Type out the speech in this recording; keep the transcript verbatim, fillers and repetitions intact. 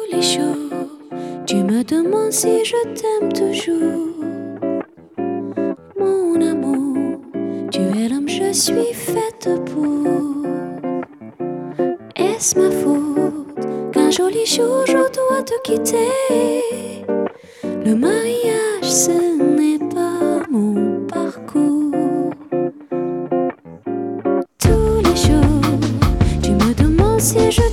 les jours, tu me demandes si je t'aime toujours. Mon amour, tu es l'homme, je suis faite pour. Est-ce ma faute qu'un joli jour je dois te quitter? Le mariage, ce n'est pas mon parcours. Tous les jours, tu me demandes si je